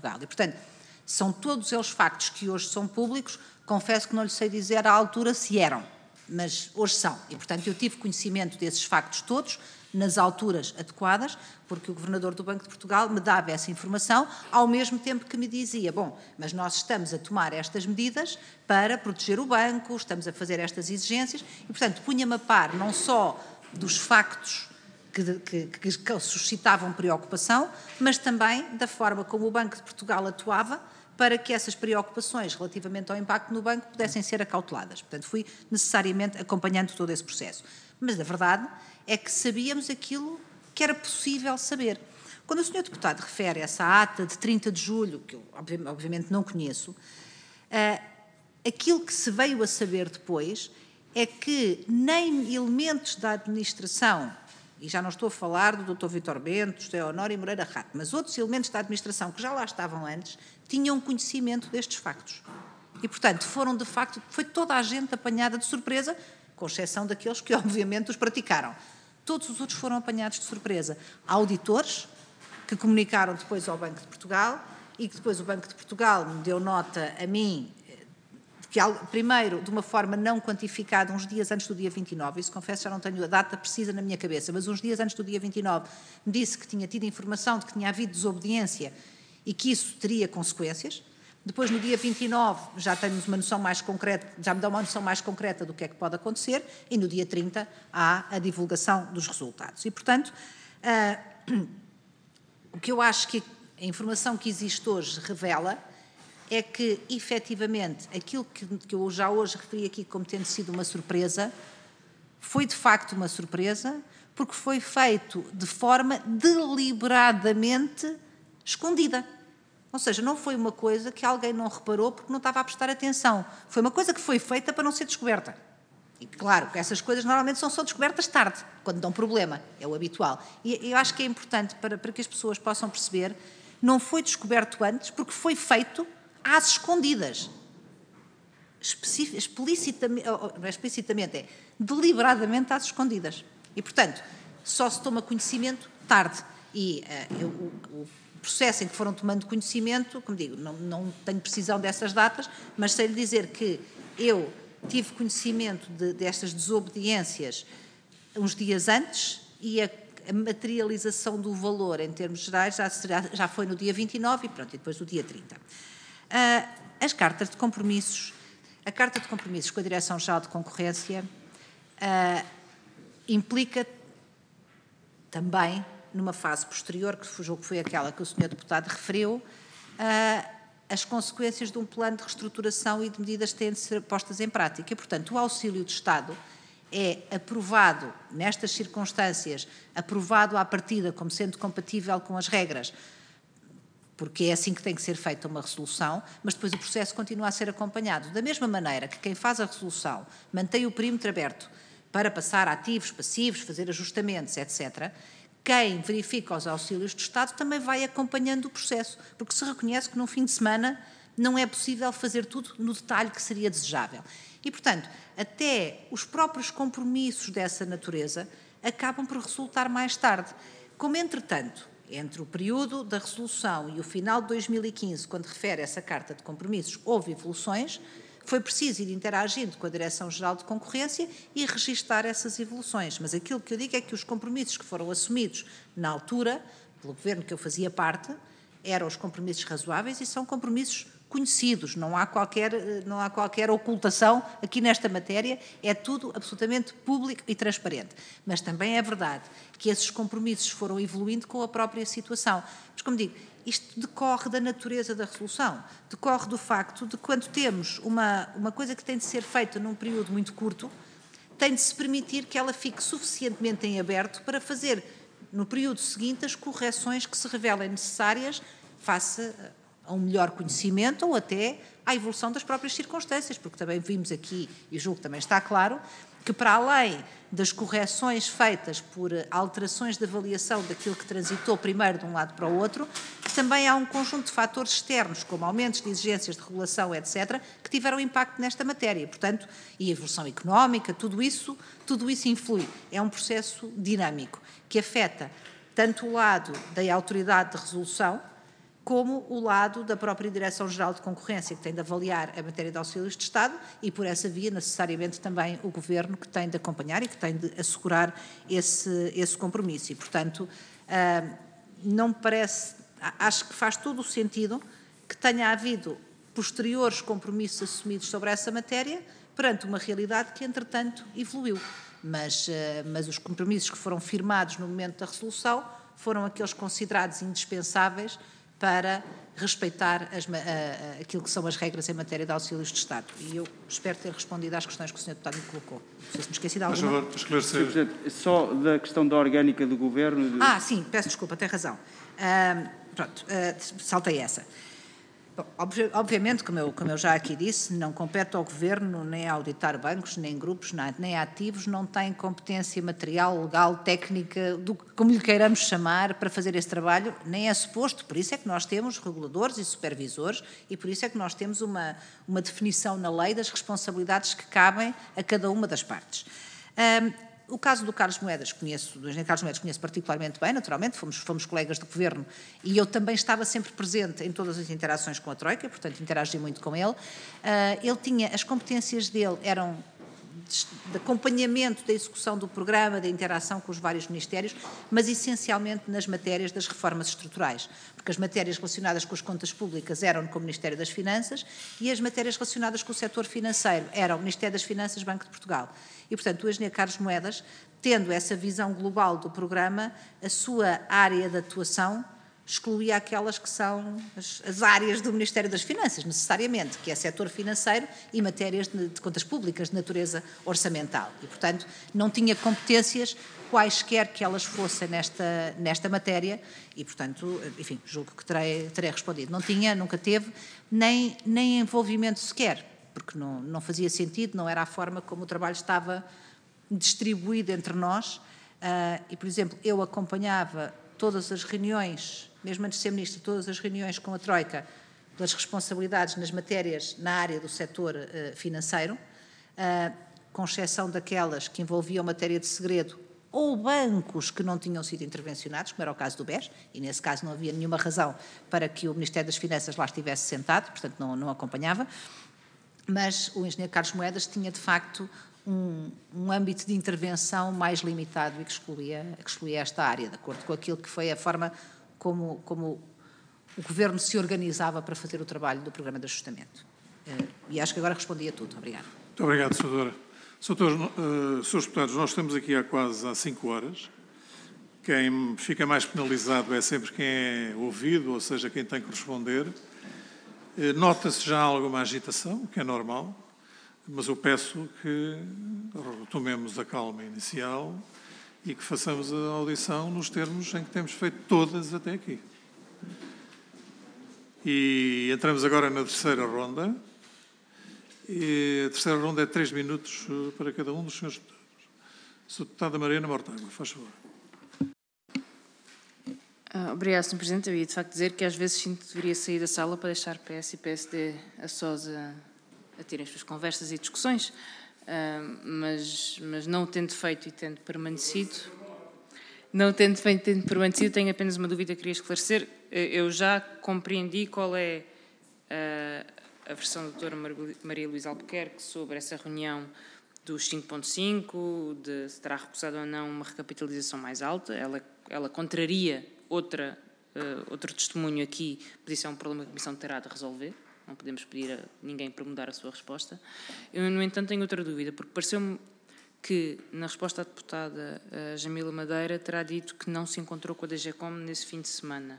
Portugal. E, portanto, são todos eles factos que hoje são públicos. Confesso que não lhe sei dizer à altura se eram, mas hoje são. E, portanto, eu tive conhecimento desses factos todos, nas alturas adequadas, porque o Governador do Banco de Portugal me dava essa informação, ao mesmo tempo que me dizia, bom, mas nós estamos a tomar estas medidas para proteger o banco, estamos a fazer estas exigências, e, portanto, punha-me a par não só dos factos que suscitavam preocupação, mas também da forma como o Banco de Portugal atuava para que essas preocupações relativamente ao impacto no banco pudessem ser acauteladas. Portanto, fui necessariamente acompanhando todo esse processo. Mas a verdade é que sabíamos aquilo que era possível saber. Quando o Sr. Deputado refere essa ata de 30 de julho, que eu obviamente não conheço, aquilo que se veio a saber depois é que nem elementos da administração, e já não estou a falar do Dr. Vítor Bento, do José Honório Moreira Rato, mas outros elementos da administração que já lá estavam antes, tinham conhecimento destes factos. E, portanto, foram de facto, foi toda a gente apanhada de surpresa, com exceção daqueles que, obviamente, os praticaram. Todos os outros foram apanhados de surpresa. Há auditores que comunicaram depois ao Banco de Portugal e que depois o Banco de Portugal me deu nota a mim, que primeiro, de uma forma não quantificada, uns dias antes do dia 29, isso confesso já não tenho a data precisa na minha cabeça, mas uns dias antes do dia 29, me disse que tinha tido informação de que tinha havido desobediência e que isso teria consequências. Depois, no dia 29, já temos uma noção mais concreta, já me dá uma noção mais concreta do que é que pode acontecer, e no dia 30 há a divulgação dos resultados. E, portanto, o que eu acho que a informação que existe hoje revela é que, efetivamente, aquilo que eu já hoje referi aqui como tendo sido uma surpresa, foi de facto uma surpresa, porque foi feito de forma deliberadamente escondida. Ou seja, não foi uma coisa que alguém não reparou porque não estava a prestar atenção. Foi uma coisa que foi feita para não ser descoberta. E, claro, essas coisas normalmente são só descobertas tarde, quando dão problema, é o habitual. E eu acho que é importante para que as pessoas possam perceber, não foi descoberto antes porque foi feito às escondidas. Explicitamente, não é explicitamente, é deliberadamente às escondidas. E, portanto, só se toma conhecimento tarde. E o processo em que foram tomando conhecimento, como digo, não tenho precisão dessas datas, mas sei lhe dizer que eu tive conhecimento destas desobediências uns dias antes e a materialização do valor em termos gerais já foi no dia 29 e pronto, e depois no dia 30. As cartas de compromissos, a carta de compromissos com a Direção-Geral de Concorrência implica também, numa fase posterior, que foi aquela que o Sr. Deputado referiu, as consequências de um plano de reestruturação e de medidas que têm de ser postas em prática. E, portanto, o auxílio de Estado é aprovado, nestas circunstâncias, aprovado à partida como sendo compatível com as regras, porque é assim que tem que ser feita uma resolução, mas depois o processo continua a ser acompanhado. Da mesma maneira que quem faz a resolução mantém o perímetro aberto para passar ativos, passivos, fazer ajustamentos, etc., quem verifica os auxílios do Estado também vai acompanhando o processo, porque se reconhece que num fim de semana não é possível fazer tudo no detalhe que seria desejável. E, portanto, até os próprios compromissos dessa natureza acabam por resultar mais tarde. Como, entretanto, entre o período da resolução e o final de 2015, quando refere essa carta de compromissos, houve evoluções, foi preciso ir interagindo com a Direção-Geral de Concorrência e registar essas evoluções. Mas aquilo que eu digo é que os compromissos que foram assumidos na altura, pelo governo que eu fazia parte, eram os compromissos razoáveis e são compromissos conhecidos. Não há qualquer ocultação aqui nesta matéria, é tudo absolutamente público e transparente. Mas também é verdade que esses compromissos foram evoluindo com a própria situação. Mas, como digo, isto decorre da natureza da resolução, decorre do facto de quando temos uma coisa que tem de ser feita num período muito curto, tem de se permitir que ela fique suficientemente em aberto para fazer, no período seguinte, as correções que se revelem necessárias face a um melhor conhecimento ou até à evolução das próprias circunstâncias, porque também vimos aqui, e julgo que também está claro, que para além das correções feitas por alterações de avaliação daquilo que transitou primeiro de um lado para o outro, também há um conjunto de fatores externos, como aumentos de exigências de regulação, etc., que tiveram impacto nesta matéria. Portanto, e a evolução económica, tudo isso influi. É um processo dinâmico que afeta tanto o lado da autoridade de resolução, como o lado da própria Direção-Geral de Concorrência, que tem de avaliar a matéria de auxílios de Estado, e por essa via, necessariamente, também o Governo, que tem de acompanhar e que tem de assegurar esse compromisso. E, portanto, não me parece, acho que faz todo o sentido que tenha havido posteriores compromissos assumidos sobre essa matéria, perante uma realidade que, entretanto, evoluiu. Mas os compromissos que foram firmados no momento da resolução foram aqueles considerados indispensáveis para respeitar aquilo que são as regras em matéria de auxílios de Estado. E eu espero ter respondido às questões que o Sr. Deputado me colocou. Não sei se me esqueci de alguma. Por favor, esclarecer. Sr. Presidente, só da questão da orgânica do Governo... Sim, peço desculpa, tem razão. Saltei essa. Bom, obviamente, como eu já aqui disse, não compete ao Governo nem a auditar bancos, nem grupos, nem ativos, não tem competência material, legal, técnica, como lhe queiramos chamar, para fazer esse trabalho, nem é suposto. Por isso é que nós temos reguladores e supervisores e por isso é que nós temos uma definição na lei das responsabilidades que cabem a cada uma das partes. O caso do Carlos Moedas, do engenheiro Carlos Moedas, conheço particularmente bem, naturalmente, fomos colegas de governo e eu também estava sempre presente em todas as interações com a Troika, portanto interagi muito com ele. Ele tinha, as competências dele eram de acompanhamento da execução do programa, da interação com os vários ministérios, mas essencialmente nas matérias das reformas estruturais, porque as matérias relacionadas com as contas públicas eram com o Ministério das Finanças e as matérias relacionadas com o setor financeiro eram o Ministério das Finanças, Banco de Portugal. E, portanto, o engenheiro Carlos Moedas, tendo essa visão global do programa, a sua área de atuação excluía aquelas que são as áreas do Ministério das Finanças, necessariamente, que é setor financeiro e matérias de contas públicas de natureza orçamental. E, portanto, não tinha competências quaisquer que elas fossem nesta matéria e, portanto, enfim, julgo que terei respondido. Não tinha, nunca teve, nem envolvimento sequer, porque não fazia sentido, não era a forma como o trabalho estava distribuído entre nós. E, por exemplo, eu acompanhava todas as reuniões, mesmo antes de ser ministra, todas as reuniões com a Troika pelas responsabilidades nas matérias na área do setor financeiro, com exceção daquelas que envolviam matéria de segredo ou bancos que não tinham sido intervencionados, como era o caso do BES, e nesse caso não havia nenhuma razão para que o Ministério das Finanças lá estivesse sentado, portanto não acompanhava, mas o engenheiro Carlos Moedas tinha de facto um âmbito de intervenção mais limitado e que excluía esta área, de acordo com aquilo que foi a forma como o Governo se organizava para fazer o trabalho do Programa de Ajustamento. E acho que agora respondi a tudo. Obrigada. Muito obrigado, Sra. Senhores deputados, nós estamos aqui há 5 horas. Quem fica mais penalizado é sempre quem é ouvido, ou seja, quem tem que responder. Nota-se já alguma agitação, o que é normal, mas eu peço que retomemos a calma inicial e que façamos a audição nos termos em que temos feito todas até aqui. E entramos agora na terceira ronda. E a terceira ronda é 3 minutos para cada um dos senhores deputados. Sra. Deputada Mariana Mortágua, faz favor. Obrigada, Sr. Presidente. Eu ia, de facto, dizer que às vezes sinto que deveria sair da sala para deixar PS e PSD a sós a terem as suas conversas e discussões, mas não o tendo feito e tendo permanecido, tenho apenas uma dúvida que queria esclarecer. Eu já compreendi qual é a versão da doutora Maria Luísa Albuquerque sobre essa reunião dos 5.5, de se terá recusado ou não uma recapitalização mais alta. Ela contraria outro testemunho aqui, mas isso é um problema que a Comissão terá de resolver. Não podemos pedir a ninguém para mudar a sua resposta. Eu, no entanto, tenho outra dúvida, porque pareceu-me que, na resposta à deputada Jamila Madeira, terá dito que não se encontrou com a DGCOM nesse fim de semana.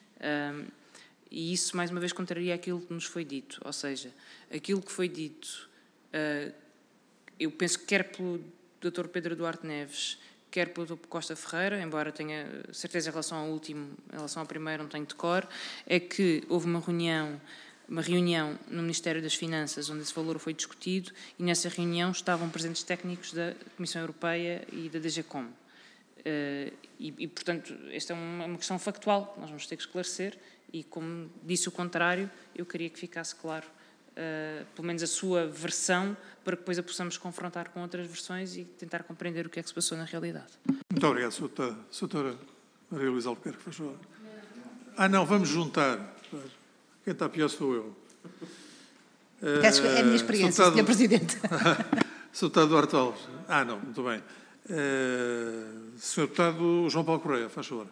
E isso, mais uma vez, contraria aquilo que nos foi dito. Ou seja, aquilo que foi dito, eu penso que quer pelo Dr. Pedro Duarte Neves, quer pelo Dr. Costa Ferreira, embora tenha certeza em relação ao último, em relação ao primeiro não tenho de cor, é que houve uma reunião no Ministério das Finanças onde esse valor foi discutido e nessa reunião estavam presentes técnicos da Comissão Europeia e da DGCOM. Portanto, esta é uma questão factual que nós vamos ter que esclarecer e, como disse o contrário, eu queria que ficasse claro, pelo menos a sua versão, para que depois a possamos confrontar com outras versões e tentar compreender o que é que se passou na realidade. Muito obrigado, Sra. Maria Luísa Albuquerque, faz favor. Não, vamos juntar. Quem está pior sou eu. É a minha experiência, Sr. Presidente. Sr. Deputado Duarte Alves. Não, muito bem. Sr. Deputado João Paulo Correia, faz favor.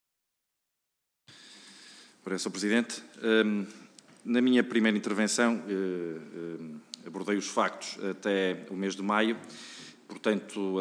Sr. Presidente, na minha primeira intervenção abordei os factos até o mês de maio, portanto,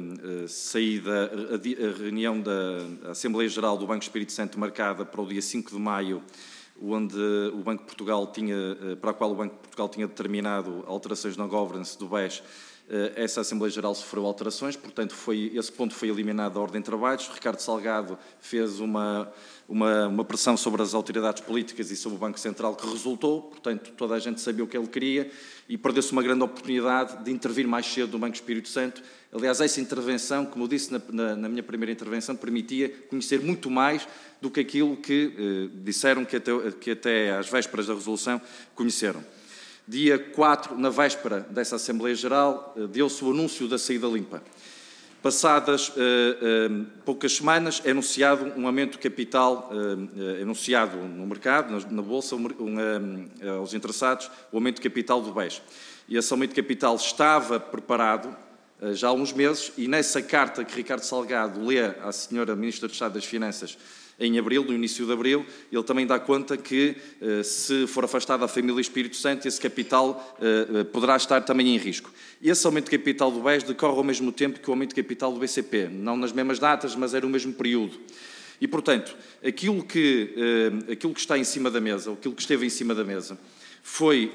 a reunião da Assembleia Geral do Banco Espírito Santo marcada para o dia 5 de maio, onde o Banco de Portugal para a qual o Banco de Portugal tinha determinado alterações na governance do BES. Essa Assembleia Geral sofreu alterações, portanto, esse ponto foi eliminado da ordem de trabalhos. Ricardo Salgado fez uma pressão sobre as autoridades políticas e sobre o Banco Central que resultou, portanto, toda a gente sabia o que ele queria e perdeu-se uma grande oportunidade de intervir mais cedo no Banco Espírito Santo. Aliás, essa intervenção, como eu disse na minha primeira intervenção, permitia conhecer muito mais do que aquilo que disseram que até às vésperas da resolução conheceram. Dia 4, na véspera dessa Assembleia Geral, deu-se o anúncio da saída limpa. Passadas poucas semanas, é anunciado um aumento de capital, anunciado no mercado, na Bolsa, aos interessados, o aumento de capital do BES. E esse aumento de capital estava preparado já há uns meses, e nessa carta que Ricardo Salgado lê à Sra. Ministra de Estado das Finanças, em abril, no início de abril, ele também dá conta que, se for afastada a família Espírito Santo, esse capital poderá estar também em risco. Esse aumento de capital do BES decorre ao mesmo tempo que o aumento de capital do BCP, não nas mesmas datas, mas era o mesmo período. E, portanto, aquilo que está em cima da mesa, aquilo que esteve em cima da mesa, foi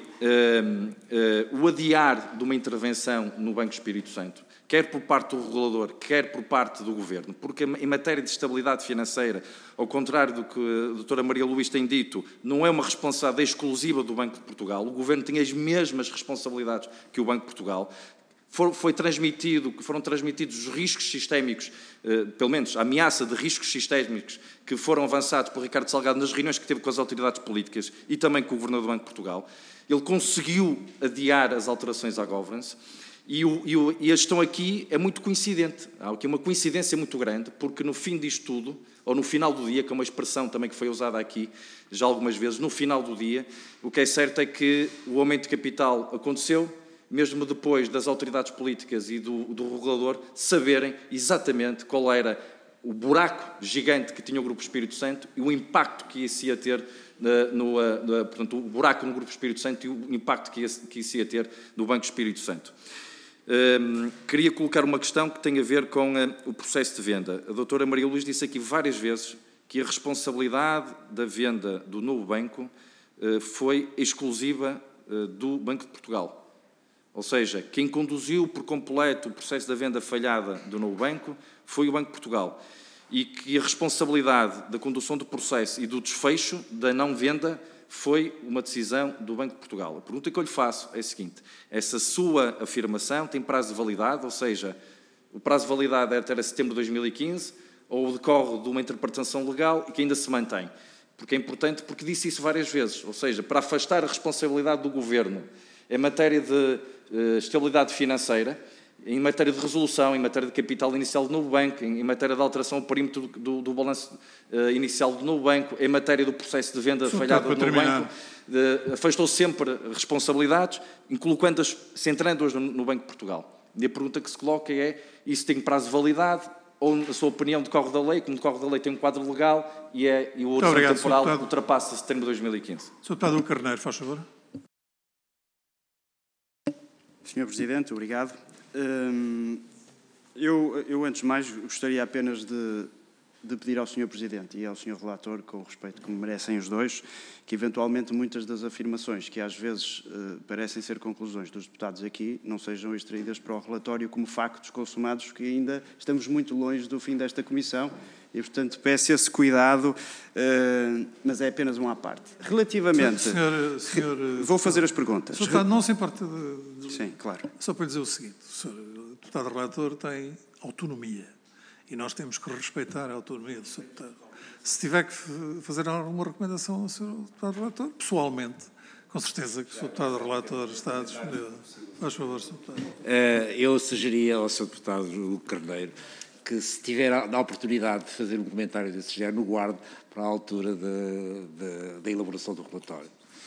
o adiar de uma intervenção no Banco Espírito Santo, quer por parte do regulador, quer por parte do Governo, porque em matéria de estabilidade financeira, ao contrário do que a doutora Maria Luís tem dito, não é uma responsabilidade exclusiva do Banco de Portugal. O Governo tem as mesmas responsabilidades que o Banco de Portugal. Foram transmitidos os riscos sistémicos, pelo menos a ameaça de riscos sistémicos que foram avançados por Ricardo Salgado nas reuniões que teve com as autoridades políticas e também com o Governador do Banco de Portugal. Ele conseguiu adiar as alterações à governance. E a gestão aqui é muito coincidente. Há aqui uma coincidência muito grande, porque no fim disto tudo, ou no final do dia, que é uma expressão também que foi usada aqui já algumas vezes, no final do dia, o que é certo é que o aumento de capital aconteceu, mesmo depois das autoridades políticas e do regulador saberem exatamente qual era o buraco gigante que tinha o Grupo Espírito Santo e o impacto que isso ia ter, portanto, o buraco no Grupo Espírito Santo e o impacto que isso ia ter no Banco Espírito Santo. Queria colocar uma questão que tem a ver com o processo de venda. A doutora Maria Luís disse aqui várias vezes que a responsabilidade da venda do novo banco foi exclusiva do Banco de Portugal. Ou seja, quem conduziu por completo o processo da venda falhada do novo banco foi o Banco de Portugal. E que a responsabilidade da condução do processo e do desfecho da não-venda foi uma decisão do Banco de Portugal. A pergunta que eu lhe faço é a seguinte: essa sua afirmação tem prazo de validade, ou seja, o prazo de validade é até setembro de 2015, ou decorre de uma interpretação legal e que ainda se mantém? Porque é importante, porque disse isso várias vezes, ou seja, para afastar a responsabilidade do Governo em matéria de estabilidade financeira, em matéria de resolução, em matéria de capital inicial do novo banco, em matéria de alteração ao perímetro do balanço inicial do novo banco, em matéria do processo de venda falhada do novo banco, afastou sempre responsabilidades, colocando-as, centrando-as no Banco de Portugal. E a pergunta que se coloca é: isso tem prazo de validade ou, na sua opinião, decorre da lei? Como decorre da lei, tem um quadro legal e o horizonte temporal ultrapassa setembro de 2015. Sr. Deputado Carneiro, faz favor. Sr. Presidente, obrigado. Eu, antes de mais, gostaria apenas de pedir ao Sr. Presidente e ao Sr. Relator, com o respeito que me merecem os dois, que eventualmente muitas das afirmações que às vezes parecem ser conclusões dos deputados aqui não sejam extraídas para o relatório como factos consumados, que ainda estamos muito longe do fim desta comissão e, portanto, peço esse cuidado, mas é apenas uma à parte. Relativamente... Vou fazer as perguntas. Sr. Deputado, não se importa de... Sim, claro. Só para lhe dizer o seguinte: o deputado relator tem autonomia e nós temos que respeitar a autonomia do Sr. Deputado. Se tiver que fazer alguma recomendação ao Sr. Deputado relator, pessoalmente, com certeza que o Sr. Deputado relator está disponível. Faz favor, Sr. Deputado. Eu sugeria ao Sr. Deputado Carneiro que, se tiver a oportunidade de fazer um comentário desse género, no guarde para a altura da elaboração do relatório.